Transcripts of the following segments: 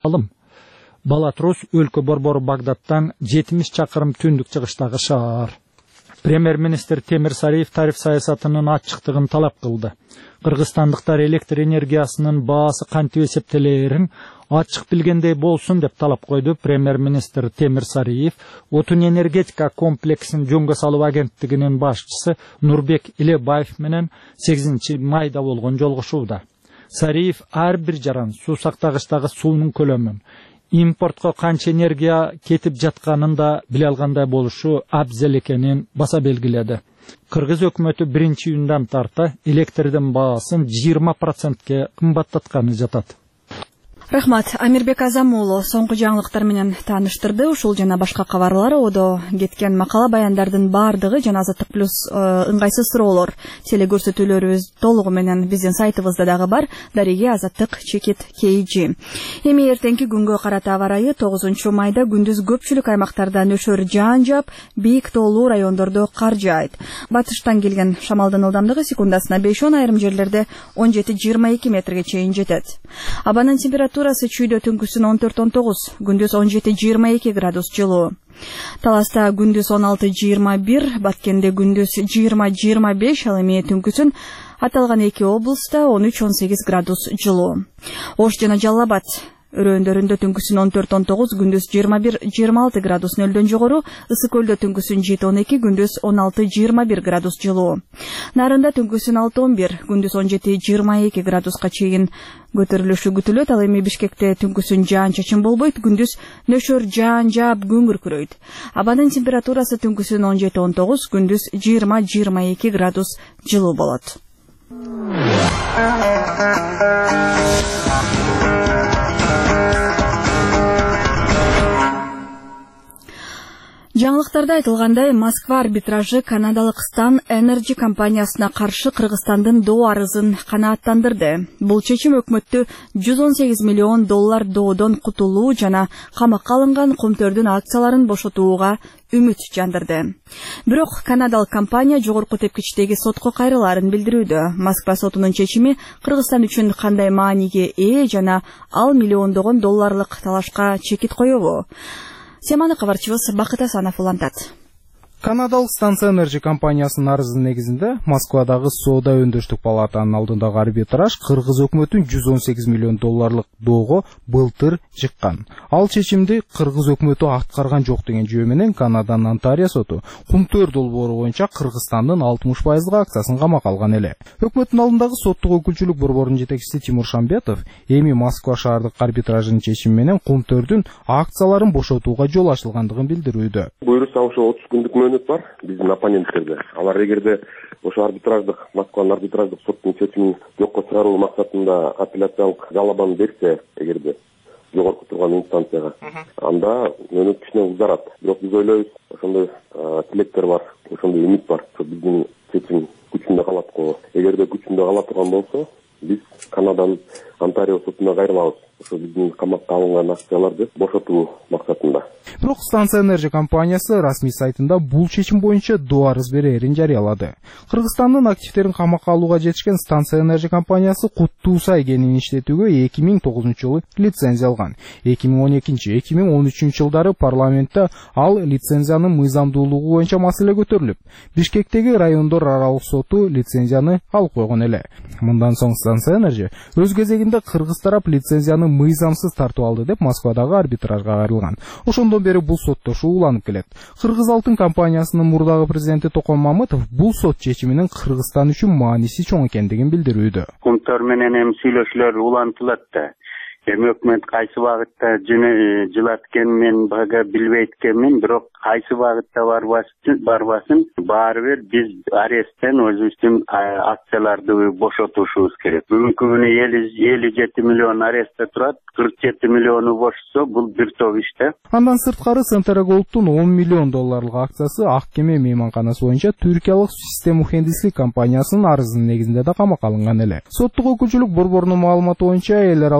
алым. Балатрус өлкө борбору Багдадтан 70 чакырым түндүк-чыгыштагы шаар. Премьер-министр Темир Сариев тариф саясатынын ачыктыгын талап кылды. Кыргызстандыктар электр энергиясынын баасы кантип эсептелерин ачык билгендей болсун деп талап койду. Премьер-министр Темир Сариев отун энергетика комплексин жөнгө салуу агенттигинин башчысы Нурбек Илебаев менен 8 майда болгон жолугушууда. Сариев ар бир жаран суу сактагычтагы суунун көлөмүн, импортко канча энергия кетип жатканын да биле алгандай болушу абзел экенин баса белгиледи. Кыргыз өкмөтү 1-июндан тарта электрдин баасын 20%ке кымбаттатканы жатат. Рахмат, Амирбек Азам уулу соңку жаңылыктар менен тааныштырды. Ушул жана башка кабарлар одо кеткен макала баяндардын бардыгы жана Азаттык плюс ыңгайсыз суроолор телекөрсөтүүлөрүбүз толугу менен биздин сайтыбызда дагы бар. Дареги Азаттык _KG. Эми эртеңки күнгө карата аба ырайы 9 майда күндүз көпчүлүк аймактарда нөшөр жаан жаап, бийик тоолуу райондордо кар жаайт. Батыштан келген шамалдын ылдамдыгы секундасына 5-10, айрым жерлерде 17-22 метрге чейин жетет. Абанын температурасы чүйдө түнкүсүн 14-19, күндүз 17-22 градус жылуу. Таласта күндүз 16-21, Баткенде күндүз 20-25, ал эми түнкүсүн аталган эки облуста 13-18 градус жылуу. Ош жана Жалал Абад өрөөндөрүндө түнкүсүн 14-19, күндүз 21-26 градус нөлдөн жогору, Ысык көлдө түнкүсүн 7-12, күндүз 16-21 градус жылуу. Нарында түнкүсүн 6-11, күндүз 17-22 градуска чейин көтөрүлүшү күтүлөт. Ал эми Бишкекте түнкүсүн жаан-чачын болбойт, күндүз нөшөр жаан жаап күн күркүрөйт. Абанын температурасы түнкүсүн 17-19, күндүз 20-22 градус жылуу болот. Жаңылыктарда айтылгандай, Москва арбитражы канадалык Стан Energy компаниясына каршы Кыргызстандын доо арызын канааттандырды. Бул чечим өкмөттү $118 миллион доодон кутулуу жана камакка алынган Кумтөрдүн акцияларын бошотууга үмүт жандырды. Бирок канадалык компания жогорку тепкичтеги сотко кайрылаарын билдирүүдө. Москва сотунун чечими Кыргызстан үчүн кандай мааниге ээ жана ал миллиондогон долларлык талашка чекит коебу? Семаны кабарчыбыз Бакыт Асанов улантат. Канадалык Станция Energy компаниясынын арызынын негизинде Москвадагы соода өндүрүштүк палатанын алдындагы арбитраж Кыргыз өкмөтүн $118 миллион доого былтыр жыккан. Ал чечимди Кыргыз өкмөтү аткарган жок деген жөө менен Канаданын Онтарио соту Кумтөр долбоору боюнча Кыргызстандын 60% акциясын камакка алган эле. Өкмөттүн алдындагы соттук өкүлчүлүк борборунун жетекчиси Тимур Шамбетов эми Москва шаардык арбитражынын чечими менен Кумтөрдүн акцияларын бошотууга жол ачылгандыгын билдирүүдө. Буйруса ошо 30 күндүк мөөнөт бар биздин оппоненттерде. Алар эгерде ошо Москванын арбитраждык соттун чечимин жокко чыгаруу максатында апелляциялык жалобаны берсе, эгерде жогорку турган инстанцияга, анда мөөнөт кичине узарат. Бирок биз ойлойбуз, ошондой тилектер бар, ошондой үмүт бар. Биздин чечим күчүндө калат го. Эгерде күчүндө кала турган болсо, биз Канаданын Онтарио сотуна кайрылабыз. Ошо биздин камакка алынган акцияларды бошотуу максатында. Бирок Станция Energy компаниясы расмий сайтында бул чечим боюнча доо арыз берээрин жарыялады. Кыргызстандын активтерин камакка алууга жетишкен Станция Energy компаниясы Куттуу сай кенин иштетүүгө 2009-жылы лицензия алган. 2012-2013 жылдары парламентте ал лицензиянын мыйзамдуулугу боюнча маселе көтөрүлүп, Бишкектеги райондор аралык соту лицензияны алып койгон эле. Мындан соң Станция Energy өз кезегинде кыргыз тарап лицензияны мыйзамсыз тартып алды деп Москвадагы арбитражга кайрылган. Ошондон бери бул соттошуу уланып келет. Кыргыз Алтын компаниясынын мурдагы президенти Токон Мамытов бул сот чечиминин Кыргызстан үчүн мааниси чоң экендигин билдирүүдө. Кумтөр менен эми сүйлөшүүлөр улантылат да. Эми өкмөт кайсы багытта жылат экенин мен бага билбейт экенмин, бирок кайсы багытта барбасын, баары бир биз аресттен өзүбүздүн акцияларды бошотушубуз керек. Бүгүнкү күнү 57 миллион арестте турат, 47 миллиону бошотсо, бул бир топ иште. Андан сырткары Центра Голдтун $10 миллион акциясы Ак кеме мейманканасы боюнча түркиялык Систем Мухендислик компаниясынын арызынын негизинде да камакка алынган эле. Соттук өкүлчүлүк борборунун маалыматы боюнча элер ал соттордо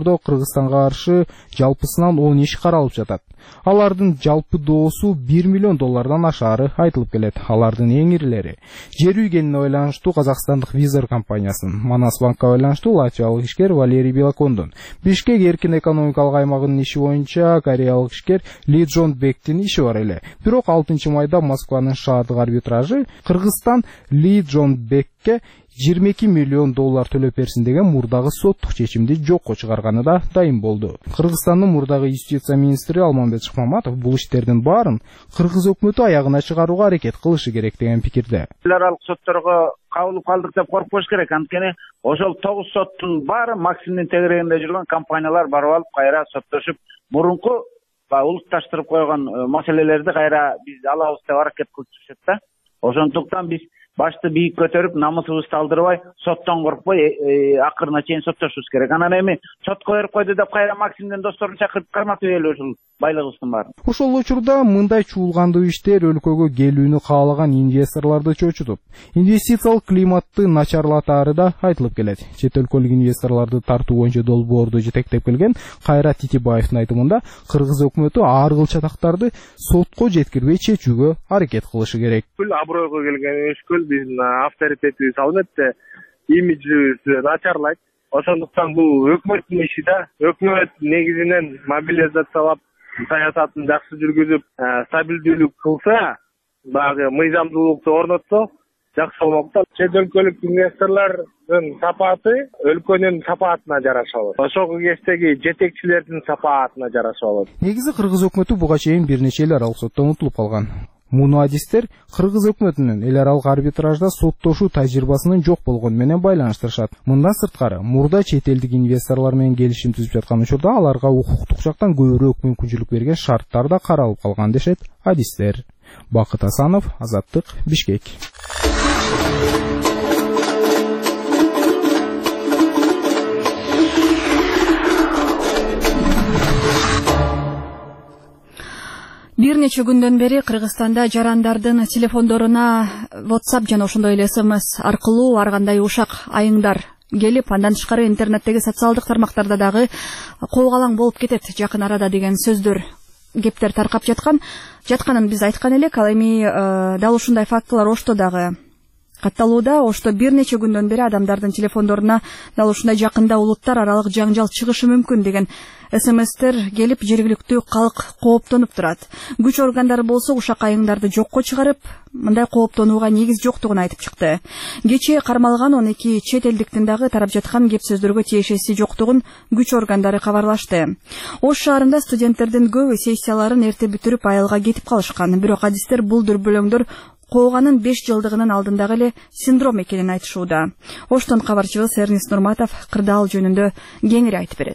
учурда Кыргызстанга каршы жалпысынан 10 иш каралып жатат. Алардын жалпы доосу $1 миллион ашаары айтылып келет. Алардын эң ирилери жер үйгенине байланыштуу казакстандык Визор компаниясынын, Манас банкка байланыштуу латвиялык ишкер Валерий Белокондун, Бишкек эркин экономикалык аймагынын иши боюнча кореялык ишкер Ли Джон Бектин иши бар эле. Бирок 6-майда Москванын шаардык арбитражы Кыргызстан Ли Джон Бекке $22 миллион төлөп берсин деген мурдагы соттук чечимди жокко чыгарганы да дайым болду. Кыргызстандын мурдагы юстиция министри Алмамбет Шыкмаматов бул иштердин баарын кыргыз өкмөтү аягына чыгарууга аракет кылышы керек деген пикирде. Эл аралык сотторго кабылып калдык деп коркпош керек. Анткени ошол 9 соттун баары максимдин тегерегинде жүргөн компаниялар барып алып кайра соттошуп, мурунку улутташтырып койгон маселелерди кайра биз алабыз деп аракет кылып жүрүшөт да. Ошондуктан биз башты бийик көтөрүп, намысыбызды алдырбай, соттон коркпой, акырына чейин соттошубуз керек. Анан эми сотко берип койду деп кайра максимден досторун чакырып карматып эле ушул байлыгыбыздын баарын. Ошол учурда мындай чуулгандуу иштер өлкөгө келүүнү каалаган инвесторлорду чочутуп, инвестициялык климатты начарлатаары да айтылып келет. Чет өлкөлүк инвесторлорду тартуу боюнча долбоорду жетектеп келген Кайрат Титибаевдин айтымында Кыргыз өкмөтү ар кыл чатактарды сотко жеткирбей чечүүгө аракет кылышы керек. Абройго келген өскөл биздин авторитетибиз албетте имиджибиз начарлайт. Ошондуктан бул өкмөттүн иши да. Өкмөт негизинен мобилизациялап, саясатын жакшы жүргүзүп, стабилдүүлүк кылса, багы мыйзамдуулукту орнотсо, жакшы болмок да. Чет өлкөлүк инвесторлордун сапаты өлкөнүн сапатына жараша болот. Ошол кездеги жетекчилердин сапатына жараша болот. Негизи кыргыз өкмөтү буга чейин бир нече эл аралык соттон утулуп калган. Муну адистер кыргыз өкмөтүнүн эл аралык арбитражда соттошуу тажрыйбасынын жок болгону менен байланыштырышат. Мындан сырткары, мурда чет элдик инвесторлор менен келишим түзүп жаткан учурда аларга укуктук жактан көбүрөөк мүмкүнчүлүк берген шарттар да каралып калган дешет адистер. Бакыт Асанов, Азаттык, Бишкек. Бир нече күндөн бери Кыргызстанда жарандардын телефондоруна WhatsApp жана ошондой эле SMS аркылуу ар кандай ушак айыңдар келип, андан тышкары интернеттеги социалдык тармактарда дагы колгалаң болуп кетет жакын арада деген сөздөр, кептер таркап жатканын биз айткан элек. Ал эми дал ушундай фактылар Ошто дагы катталууда. Ошто бир нече күндөн бери адамдардын телефондоруна дал ушундай жакында улуттар аралык жаңжал чыгышы мүмкүн деген СМСтер келип, жергиликтүү калк кооптонуп турат. Күч органдары болсо ушак айыңдарды жокко чыгарып, мындай кооптонууга негиз жоктугун айтып чыкты. Кечээ кармалган 12 чет элдиктин дагы тарап жаткан кеп сөздөргө тиешеси жоктугун күч органдары кабарлашты. Ош шаарында студенттердин көбү сессияларын эрте бүтүрүп айылга кетип калышкан. Бирок адистер бул дүрбөлөңдөр кооганын 5 жылдыгынын алдындагы эле синдром экенин айтышууда. Оштон кабарчыбыз Эрнис Нурматов кырдаал жөнүндө кеңири айтып берет.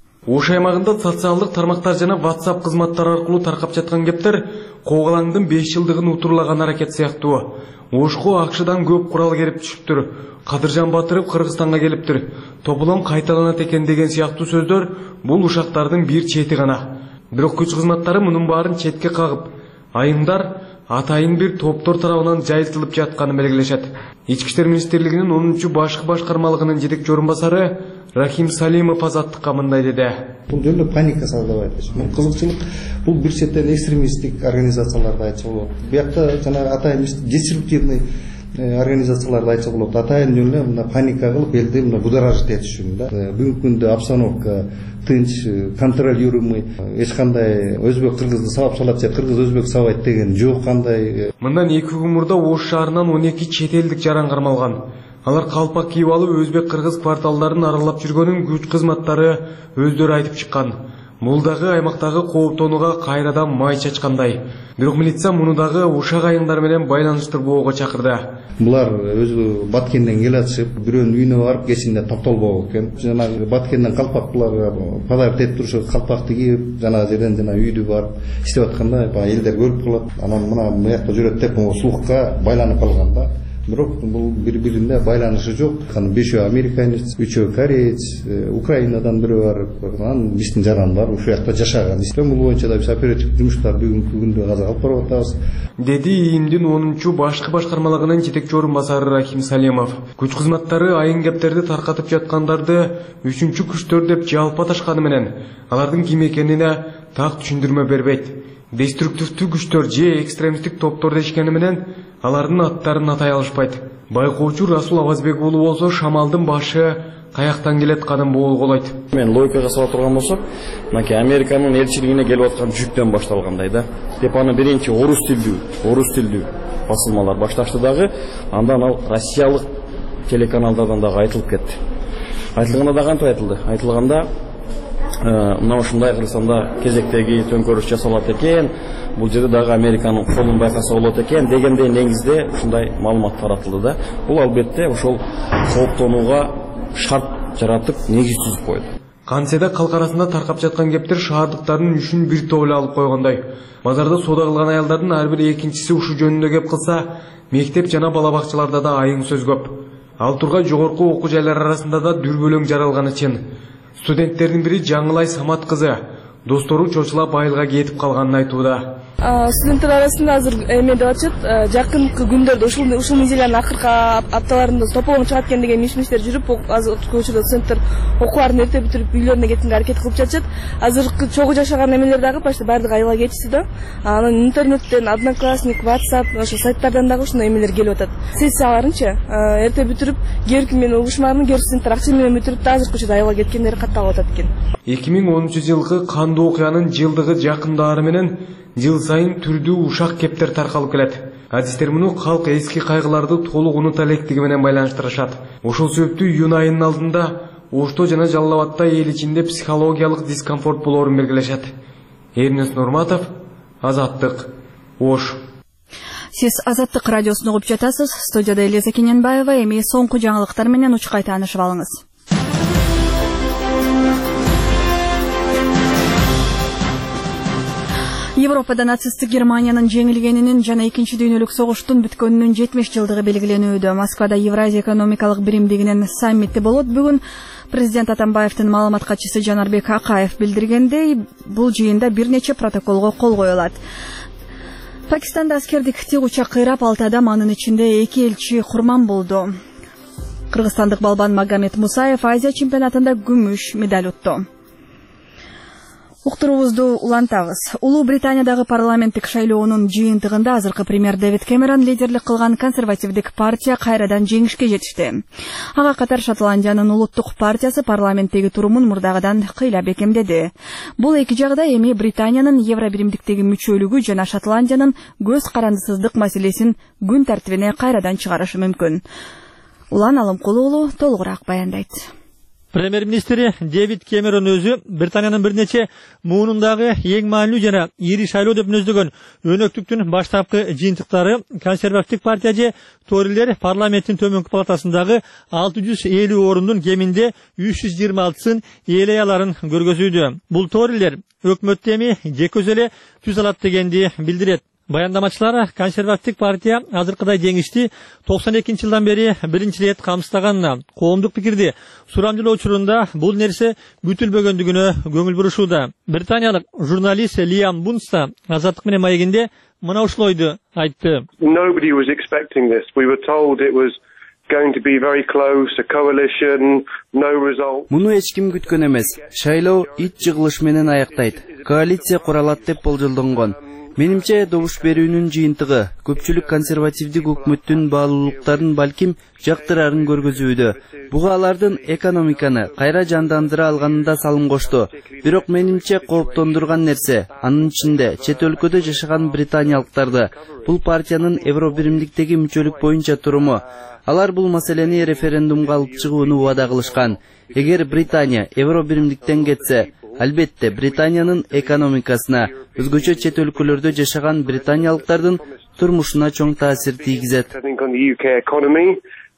Ош аймагында социалдык тармактар жана WhatsApp кызматтары аркылуу таркап жаткан кептер коогалаңдын 5 жылдыгын утурлаган аракет сыяктуу. Ошко акшыдан көп курал келип түшүптүр. Кадыржан Батыров Кыргызстанга келиптир. Тополом кайталанат экен деген сыяктуу сөздөр бул ушактардын бир чети гана. Бирок күч кызматтары мунун баарын четке кагып, айымдар атайын бир топтор тарабынан жайылтылып жатканын белгилешет. Ички иштер министрлигинин 10-башкы башкармалыгынын жетекчи орун басары Рахим Салимов Азаттыкка мындай деди. Бул жөнүндө паника создавать этиш. Бул кызыкчылык, бул бир сеттен экстремисттик организацияларды айтса болот. Биякта жана атайын деструктивный организацияларды айтса болот. Атайын жөнүндө мына паника кылып элди мына будоражить этиш үчүн да. Бүгүнкү күндө обстановка тынч, контролируемый, эч кандай өзбек кыргызды сабап салат же кыргыз өзбек сабайт деген жок кандай. Мындан 2 күн мурда Ош шаарынан 12 чет элдик жаран кармалган. Алар калпак кийип алып өзбек кыргыз кварталдарын аралап жүргөнүн күч кызматтары өздөрү айтып чыккан. Бул дагы аймактагы кооптонууга кайрадан май чачкандай. Бирок милиция муну дагы ушак айыңдар менен байланыштырбоого чакырды. Булар өзү Баткенден келатышып, бирөөнүн үйүнө барып кечинде токтолбок экен. Жана Баткенден калпактууларга подарок этип турушу калпакты кийип, жана жерден жана үйдү барып иштеп атканда элдер көрүп калат. Анан мына буякта жүрөт деп слухка байланып калган да. бирок бул бири-бирине байланышы жок. 5 американец, 3 кореец, Украинадан бири бар, анан биздин жарандар ушул жакта жашаган. Бул боюнча да биз оперативдик жумуштарды бүгүнкү күндө азыр алып барып атабыз. Деди ИИМдин 10-чу башкы башкармалыгынын жетекчи орун басары Рахим Салимов. Күч кызматтары айын кептерди таркатып жаткандарды 3-чү күчтөр деп жалпы аташканы менен алардын ким экенине так түшүндүрмө бербейт. Деструктивдүү күчтөр же экстремисттик топтор дешкени менен алардын аттарын атай алышпайт. Байкоочу Расул Авазбек уулу болсо шамалдын башы каяктан келет кадам болголойт. Мен логикага сала турган болсок, мынакей Американын элчилигине келип аткан жүктөн башталгандай да. Деп аны биринчи орус тилдүү басылмалар башташты дагы, андан ал Россиялык телеканалдардан дагы айтылып кетти. Айтылганда да кантип айтылды? Айтылганда мына ушундай кыргызстанда кезектеги төңкөрүш жасалат экен, бул жерде дагы Американын колун байкаса болот экен дегендей негизде ушундай маалымат таратылды да. Бул албетте ошол кооптонууга шарт жаратып негиз түзүп койду. Канседе калк арасында таркап жаткан кептер шаардыктардын үшүн бир топ эле алып койгондой. Базарда соода кылган аялдардын ар бир экинчиси ушу жөнүндө кеп кылса, мектеп жана бала бакчаларда да айың сөз көп. Ал тургай жогорку окуу жайлар арасында да дүрбөлөң жаралганы чын. Студенттердин бири Жаңылай Самат кызы достору чочулап айылга кетип калганын айтууда. Студенттер арасында азыр эме деп атышат, жакынкы күндөрдө ушул неделянын акыркы апталарында тополоң чыгат экен деген миш-миштер жүрүп, азыр көчөдө студенттер окууларын эрте бүтүрүп үйлөрүнө кеткенге аракет кылып жатышат. Азыркы чогуу жашаган эмелер дагы почти баардыгы айылга кетишти да. Анан интернеттен, Одноклассник, WhatsApp, ошо сайттардан дагы ушундай эмелер келип атат. Сессияларынчы эрте бүтүрүп, керки менен угушмарын көрүп студенттер акча менен бүтүрүп да азыр көчөдө айылга кеткендери катталып атат экен. 2010-жылкы кандуу окуянын жылдыгы жакындары менен жыл сайын түрдүү ушак кептер таркалып келет. Адистер муну калк эски кайгыларды толук унута электиги менен байланыштырышат. Ошол себептүү июнь айынын алдында Ошто жана Жалал Абадта эл ичинде психологиялык дискомфорт болоорун белгилешет. Эрнест Нурматов, Азаттык, Ош. Сиз Азаттык радиосун угуп жатасыз. Студияда Элиза Кененбаева, эми соңку жаңылыктар менен учкай таанышып алыңыз. Европада нацисттик Германиянын жеңилгенинин жана экинчи дүйнөлүк согуштун бүткөнүнүн 70 жылдыгы белгиленүүдө. Москвада Евразия экономикалык биримдигинин саммити болот. Бүгүн президент Атамбаевдин маалымат катчысы Жанарбек Акаев билдиргендей, бул жыйында бир нече протоколго кол коюлат. Пакистанда аскердик тик учак кыйрап, 6 адам, анын ичинде 2 элчи курман болду. Кыргызстандык балбан Магомед Мусаев Азия чемпионатында күмүш медаль утту. Уктуруубузду улантабыз. Улуу Британиядагы парламенттик шайлоонун жыйынтыгында азыркы премьер Дэвид Кэмерон лидерлик кылган консервативдик партия кайрадан жеңишке жетишти. Ага катар Шотландиянын улуттук партиясы парламенттеги турумун мурдагыдан кыйла бекемдеди. Бул эки жагда эми Британиянын Евробиримдиктеги мүчөлүгү жана Шотландиянын көз карандысыздык маселесин күн тартибине кайрадан чыгарышы мүмкүн. Улан Алымкулуу уулу толугураак баяндайт. Премьер-министри Дэвид Кэмерон өзү Британиянын бир нече муунундагы эң маанилүү жана ири шайлоо деп мүнөздөгөн өнөктүктүн баштапкы жыйынтыктары консервативдик партия же Торилер парламенттин төмөнкү палатасындагы 650 орундун кеминде 326сын ээлей аларын көргөзүүдө. Бул Торилер өкмөттү эми жеке өзү эле түз алат дегенди билдирет. Баяндамачылар консервативдик партия азыркыдай жеңишти 92-жылдан бери биринчи рет камсыздаган. Коомдук пикирди сурамжылоо учурунда бул нерсе бүтүлбөгөндүгүнө көңүл бурушууда. Британиялык журналист Лиам Бунста Азаттык менен маегинде мына ушул ойду айтты. Nobody was expecting this. We were told it was going to be very close, a coalition, no result. Муну эч ким күткөн эмес. Шайлоо ит жыгылыш менен аяктайт. Коалиция куралат деп болжолдонгон. Менимче добуш берүүнүн жыйынтыгы көпчүлүк консервативдик өкмөттүн баалуулуктарын балким жактырарын көргөзүүдө. Буга алардын экономиканы кайра жандандыра алганында салым кошту. Бирок менимче кооптондурган нерсе анын ичинде чет өлкөдө жашаган британиялыктарды. Бул партиянын Евробиримдиктеги мүчөлүк боюнча туруму. Алар бул маселени референдумга алып чыгууну убада кылышкан. Эгер Британия Евробиримдиктен кетсе, албетте Британиянын экономикасына, өзгөчө чет өлкөлөрдө жашаган британиялыктардын турмушуна чоң таасир тийгизет.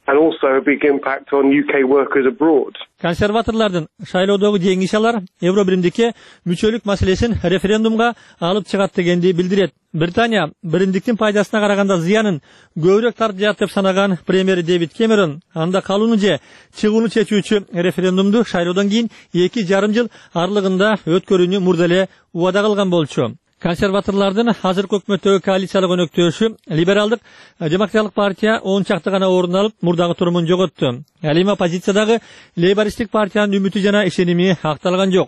and also a big impact on UK workers abroad. Konservatorlardan şaylоодогу жеңиш алар Евро биримдикке мүчөлүк маселесин референдумга алып чыгат дегенди билдирет. Британия биримдиктин пайдасына караганда зыянын көбүрөөк тартып деп санаган премьер Дэвид Кэмерон анда калууну же чыгууну чечүүчү референдумду шайлоодон кийин 2,5 жыл аралыгында өткөрүүнү мурда эле убада кылган болчу. Konservatorlardan hazırkı hökümetteki koalisiyalık önöktörüşü liberaldık demokratik partiya 10 çaktı gana orun alıp murdağı turumun jogottu. Alima pozitsiyadagı Leyboristik partiyanın ümiti jana işenimi aktalgan jok.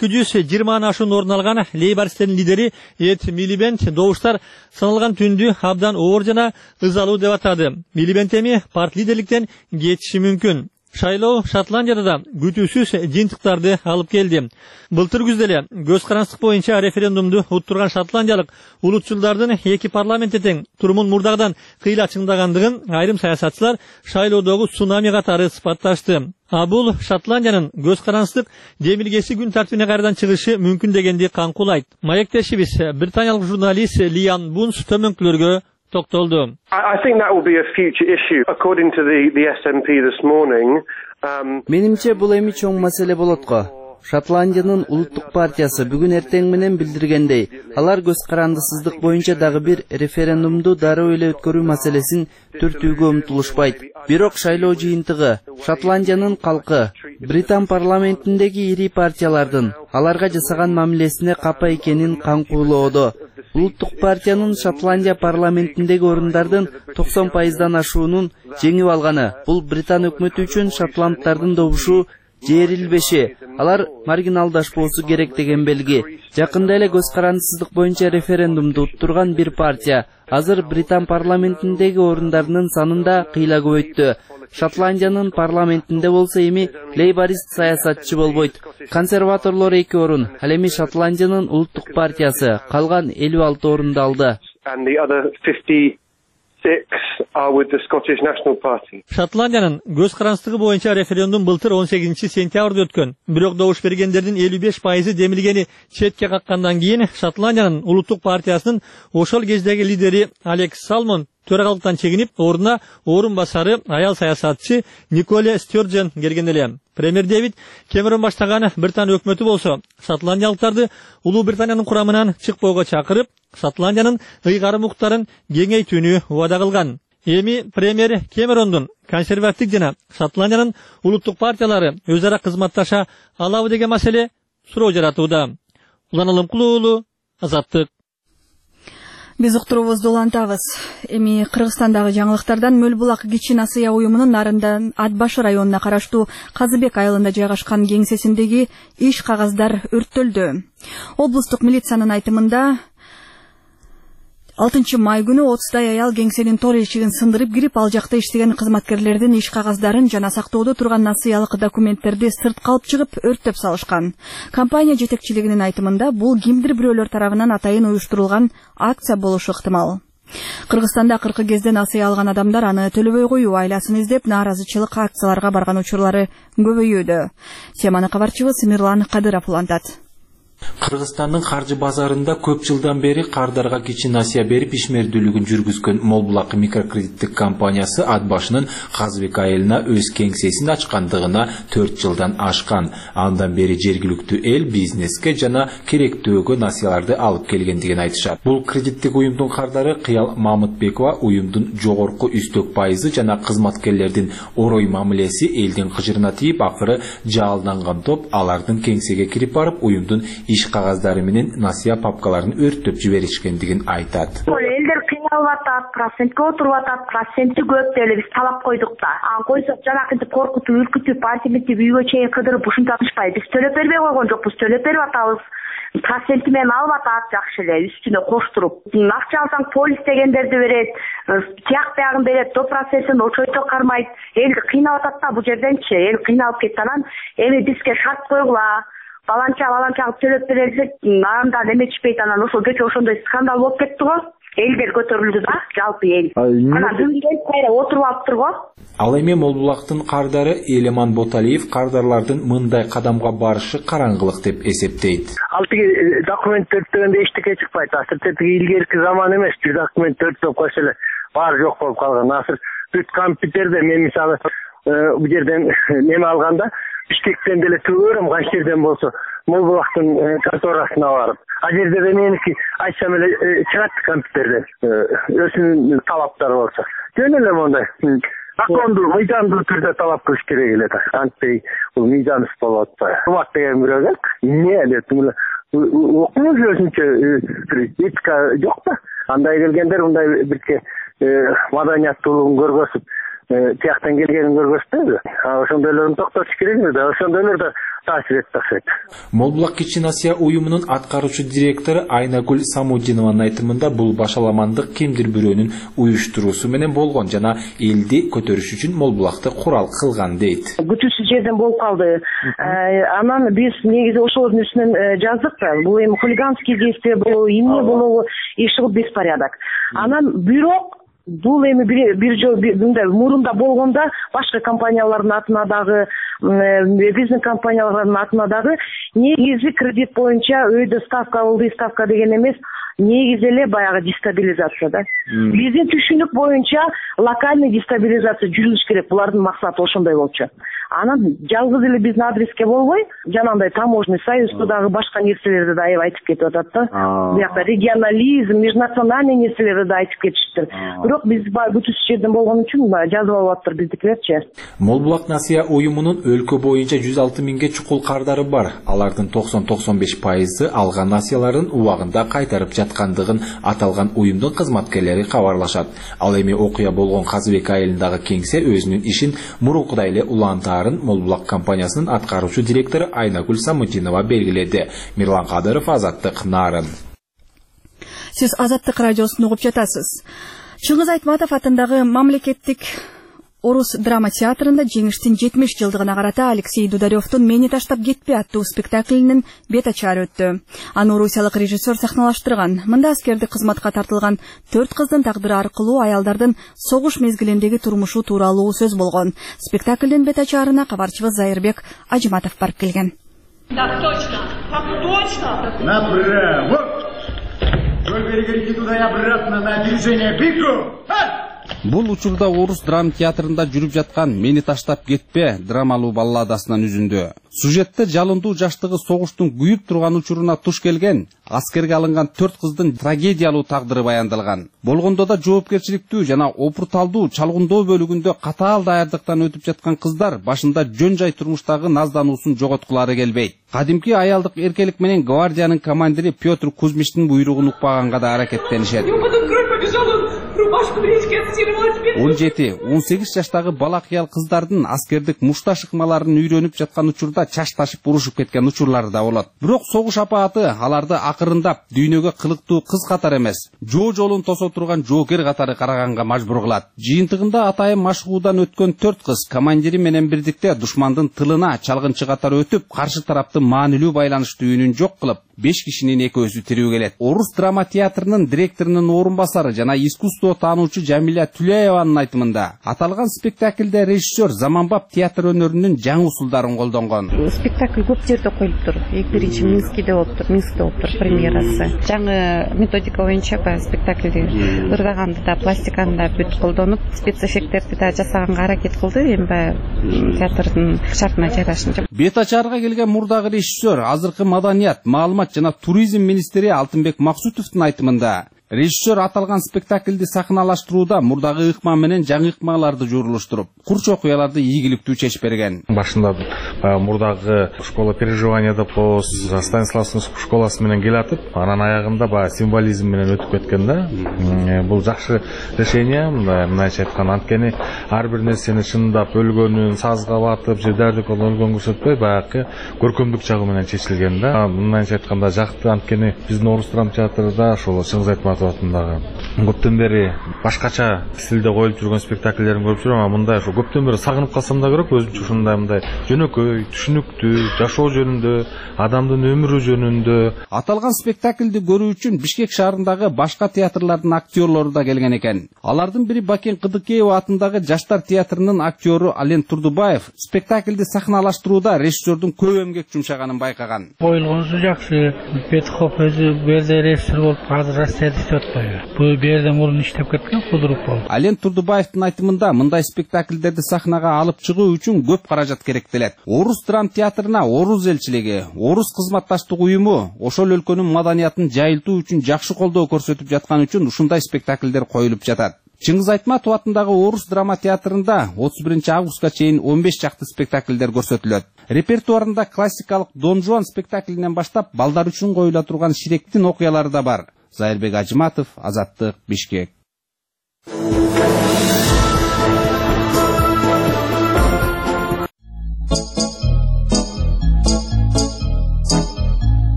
220 aşın orun algan Leyboristlerin lideri Ed Miliband doğuşlar sanılgan tündü abdan oğur jana ızalуу деп atadı. Miliband emi parti liderlikten geçişi mümkün. Шайлоо Шотландияда да күтүүсүз жыйынтыктарды алып келди. Былтыр күздө эле көз карандык боюнча референдумду уттурган шотландиялык улутчулдардын эки парламентте тең турумун мурдагыдан кыйла чыңдагандыгын айрым саясатчылар шайлоодогу цунами катары сыпатташты. Бул Шотландиянын көз карандык демилгеси күн тартибине кайрадан чыгышы мүмкүн дегенди каңкулайт. Маектешибиз британиялык журналист Лиан Бунс төмөнкүлөргө токтолду. I think that will be a future issue. According to the SNP this morning, Менимче бул эми чоң маселе болот го. Шотландиянын улуттук партиясы бүгүн эртең менен билдиргендей, алар көз карандысыздык боюнча дагы бир референдумду дароо эле өткөрүү маселесин түртүүгө умтулушпайт. Бирок шайлоо жыйынтыгы Шотландиянын калкы Британ парламентиндеги ири партиялардын аларга жасаган мамилесине капа экенин каңкуулоодо. Улуттук партиянын Шотландия парламентиндеги орундардын 90%дан ашуунун жеңип алганы бул Британ өкмөтү үчүн шотланддардын добушу жерилбеши, алар маргиналдашпоосу керек деген белги. Жакында эле көз карандысыздык боюнча референдумду уттурган бир партия азыр Британ парламентиндеги орундарынын санында кыйла көбөйттү. Шотландиянын парламентинде болсо эми лейборист саясатчы болбойт. Консерваторлор 2 орун, ал эми Шотландиянын улуттук партиясы калган 56 орунду алды. Шотландиянын көз карандыгы боюнча референдум былтыр 18 сентябрда өткөн. Бирок добуш бергендердин 55% демилгени четке каккандан кийин Шотландиянын улуттук партиясынын ошол кездеги лидери Алекс Салмон төрагалыктан чегинип, ордуна орун басары аял саясатчы Николя Стёрджен келген эле. Премьер Дэвид Кэмерон баштаган Британ өкмөтү болсо, шотландиялыктарды Улуу Британиянын курамынан чыкпоого чакырып, Шотландиянын ыйгарым укуктарын кеңейтүүнү убада кылган. Эми премьер Кэмерондун консервативдик жана Шотландиянын улуттук партиялары өз ара кызматташа алабы деген маселе суроо жаратууда. Улан Алымкулуу, Азаттык. Биз уктуруубузду улантабыз. Эми Кыргызстандагы жаңылыктардан Мөлбулак Кичи Насыя уюмунун нарындан Атбаш районуна караштуу Казыбек айылында жайгашкан кеңсесиндеги иш кагаздар өрттөлдү. Облустук милициянын айтымында 6 май күнү 30 аял кеңсенин тор эшигин сындырып кирип, ал жакта иштеген кызматкерлердин иш кагаздарын жана сактоодо турган насыялык документтерди сыртка алып чыгып өрттөп салышкан. Компания жетекчилигинин айтымында бул кимдир бирөөлөр тарабынан атайын уюштурулган акция болушу ыктымал. Кыргызстанда 40 кезде насыя алган адамдар аны төлөбөй коюу айласын издеп нааразычылык акцияларга барган учурлары көбөйүүдө. Теманы кабарчыбыз Мирлан Кадыров улантат. Кыргызстандын каржы базарында көп жылдан бери кардарга кичи насыя берип ишмердүүлүгүн жүргүзгөн Молбулак микрокредиттик компаниясы Атбашынын Казыбек айылына өз кеңсесин ачкандыгына 4 жылдан ашкан. Андан бери жергиликтүү эл бизнеске жана керектөөгө насыяларды алып келгендигин айтышат. Бул кредиттик уюмдун кардары Кыял Мамытбекова уюмдун жогорку үстөк пайызы жана кызматкерлердин орой мамилеси элдин кыжырына тийип, акыры жаалданган топ алардын кеңсеге кирип барып уюмдун иш кагаздары менен насыя папкаларын өрттөп жиберишкендигин айтат. Элдер кыйналып атат, процентке отуруп атат, проценти көп деп эле биз талап койдук да. Койсок жанакынтип коркутуп, үркүтүп, антимитип үйгө чейин кыдырып ушунтатышпайбы. Биз төлөп бербей койгон жокпуз, төлөп берип атабыз. Проценти менен алып атат жакшы эле үстүнө коштуруп. Акча алсаң полис дегендерди берет, тияк биягын берет, до процессин очойто кармайт. Эл кыйнап атат да бул жерденчи. Эл кыйналып кетти, анан эми бизге шарт койгула. Баланча төлөп берелсек, андан эметишпейт, анан ошол кече ошондой скандал болуп кетти го. Элдер көтөрүлдү да, жалпы эл. Анан бүгүн келип кайра отуруп алыптыр го. Ал эми Молбулактын кардары Элеман Боталиев кардарлардын мындай кадамга барышы караңгылык деп эсептейт. Ал тиги документ төрттөгөндө эчтеке чыкпайт. Азыр тиги илгерки заман эмес, бир документ төрттөп койсо эле баары жок болуп калган. Азыр бүт компьютерде мен мисалы бул жерден неме алганда Бишкектен деле көрөм кайсы жерден болсо Молбулактын конторасына барып. А жерде де меники айтсам эле чыгат компьютерден өзүнүн талаптары болсо. Жөн эле мондай закондуу, мыйзамдуу түрдө талап кылыш керек эле да. Антпей бул мыйзамсыз болуп атпайбы. Кымбат деген бирөө эмне эле окуңуз өзүнчө этика жок да. Андай келгендер мындай бирке маданияттуулугун көргөзүп тияктан келгенин көргөзбөйбү? Ошондойлорун токтотуш керек да, ошондойлор да таасир этпей окшойт. Молбулак Кичи Насия уюмунун аткаруучу директору Айнагүл Самудинованын айтымында бул башаламандык кимдир бирөөнүн уюштуруусу менен болгон жана элди көтөрүш үчүн Молбулакты курал кылган дейт. Күтүүсүз жерден болуп калды. Анан биз негизи ошолордун үстүнөн жаздык да. Бул эми хулиганский действие болобу, эмне болобу, иши беспорядок. Анан бирок бул эми бир жол мындай мурунда болгондо башка компаниялардын атына дагы, биздин компаниялардын атына дагы негизи кредит боюнча өйдө ставка болду, ставка деген эмес, негизи эле баягы дестабилизация да. Биздин түшүнүк боюнча локальный дестабилизация жүрүш керек. Булардын максаты ошондой болчу. Анан жалгыз эле биздин адреске болбой, жанагындай таможенный союзда дагы башка нерселерди да айтып кетип атат да. Биякта регионализм, межнациональный нерселерди да айтып кетиштир. Бирок биз бүтүс жерден болгон үчүн жазып алып атыптыр биздикилерчи. Молбулак Насия уюмунун өлкө боюнча 106 миңге чукул кардары бар. Алардын 90-95% алган насияларын убагында кайтарып жаткандыгын аталган уюмдун кызматкерлери кабарлашат. Ал эми окуя болгон Казыбек айылындагы кеңсе өзүнүн ишин мурункудай эле улантаарын Молбулак компаниясынын аткаруучу директору Айнагүл Самудинова белгиледи. Мирлан Кадыров, Азаттык, Нарын. Сиз Азаттык радиосун угуп жатасыз. Чыңгыз Айтматов атындагы мамлекеттик Орус драма театрында жеңиштин 70 жылдыгына карата Алексей Дударевдун «Мени таштап кетпе» аттуу спектаклинин бет ачары өттү. Аны орусиялык режиссер сахналаштырган. Мында аскердик кызматка тартылган 4 кыздын тагдыры аркылуу аялдардын согуш мезгилиндеги турмушу тууралуу сөз болгон. Спектаклдин бет ачарына кабарчыбыз Зайырбек Ажиматов барып келген. Так точно, так точно. Направо. Берегите туда и обратно на движение бегу. Бул учурда Орус драма театрында жүрүп жаткан «Мени таштап кетпе» драмалуу балладасынан үзүндү. Сюжетте жалындуу жаштыгы согуштун күйүп турган учуруна туш келген, аскерге алынган 4 кыздын трагедиялуу тагдыры баяндалган. Болгондо да жоопкерчиликтүү жана опурталдуу чалгындоо бөлүгүндө катаал даярдыктан өтүп жаткан кыздар башында жөн жай турмуштагы наздануусун жоготкулары келбейт. Кадимки аялдык эркелик менен гвардиянын командири Петр Кузьмичтин буйругун укпаганга да аракеттенишет. 17-18 жаштагы бала кыял кыздардын аскердик мушташ ыкмаларын үйрөнүп жаткан учурда чаш ташып урушуп кеткен учурлары да болот. Бирок согуш апааты аларды акырындап дүйнөгө кылыктуу кыз катары эмес, жолун тосо турган жоокер катары караганга мажбур кылат. Жыйынтыгында атайын машыгуудан өткөн 4 кыз командири менен бирдикте душмандын тылына чалгынчы катары өтүп, каршы тараптын маанилүү байланыш түйүнүн жок кылып, 5 кишинин экөөсү тирүү келет. Орус драма театрынын директорунун орун басары жана искусство таануучу Жамиля Түлееванын айтымында, аталган спектаклде режиссер заманбап театр өнөрүнүн жаңы усулдарын колдонгон. Спектакль көп жерде коюлуп тур. Биринчи Минскиде болуп тур премьерасы. Жаңы методика боюнча спектаклди ырдаганды да, пластиканы да бүт колдонуп, спецэффекттерди да жасаганга аракет кылды. Эми театрдын шартына жарашынча. Бет ачарга келген мурдагы режиссер, азыркы маданият, маалымат жана туризм министри Алтынбек Максутовдун айтымында, режиссер аталган спектаклди сахналаштырууда мурдагы ыкма менен жаңы ыкмаларды журулуштуруп, курч окуяларды ийгиликтүү чечип берген. Башында мурдагы школа переживания деп Станиславский школасы менен келатып, анан аягында символизм менен өтүп кеткен да. Бул жакшы решение, мындайча айтканда, анткени ар бир нерсени шындап өлгөнүн, сазга батып, же дардык өлгөнгө көрсөтпөй, баягы көркөмдүк жагы менен чечилген да. Мындайча айтканда жакты, анткени биздин Орус драма театрында ошол Чыңгыз Айтматов атындагы көптөн бери башкача стилде коюлуп жүргөн спектакльдерин көрүп жүрөм, а мындай ошо көптөн бери сагынып калсам да керек, өзүнчө ушундай мындай жөнөкөй, түшүнүктүү, жашоо жөнүндө, адамдын өмүрү жөнүндө. Аталган спектакльди көрүү үчүн Бишкек шаарындагы башка театрлардын актерлору да келген экен. Алардын бири Бакен Кыдыкеева атындагы Жаштар театрынын актеру Ален Турдубаев спектакльди сахналаштырууда режиссердун көп эмгек жумшаганын байкаган. Коюлгонусу жакшы, Петхов өзү бул жерде режиссер болуп азыр Россияда иштеп атпайбы. Бул жерден мурун иштеп кеткен Кудуруп болду. Ален Турдубаевдин айтымында мындай спектакльдерди сахнага алып чыгуу үчүн көп каражат керектелет. Орус драм театрына Орус элчилиги, Орус кызматташтык уюму ошол өлкөнүн маданиятын жайылтуу үчүн жакшы колдоо көрсөтүп жаткан үчүн ушундай спектакльдер коюлуп жатат. Чыңгыз Айтматов атындагы Орус драма театрында 31 августка чейин 15 чакты спектакльдер көрсөтүлөт. Репертуарында классикалык Дон Жуан спектаклинен баштап балдар үчүн коюла турган Ширектин окуялары да бар. Зайырбек Ажыматов, Азаттык, Бишкек.